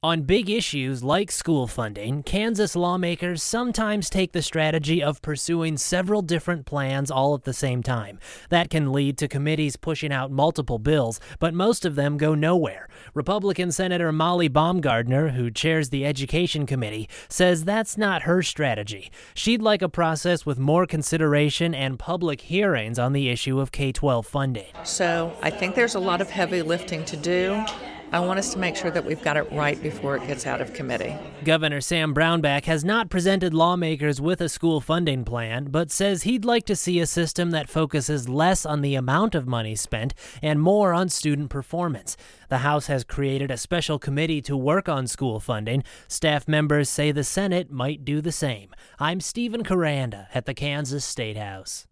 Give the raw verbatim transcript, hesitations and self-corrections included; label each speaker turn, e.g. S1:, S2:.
S1: On big issues like school funding, Kansas lawmakers sometimes take the strategy of pursuing several different plans all at the same time. That can lead to committees pushing out multiple bills, but most of them go nowhere. Republican Senator Molly Baumgardner, who chairs the Education Committee, says that's not her strategy. She'd like a process with more consideration and public hearings on the issue of K twelve funding.
S2: So I think there's a lot of heavy lifting to do. I want us to make sure that we've got it right before it gets out of committee.
S1: Governor Sam Brownback has not presented lawmakers with a school funding plan, but says he'd like to see a system that focuses less on the amount of money spent and more on student performance. The House has created a special committee to work on school funding. Staff members say the Senate might do the same. I'm Stephen Caranda at the Kansas State House.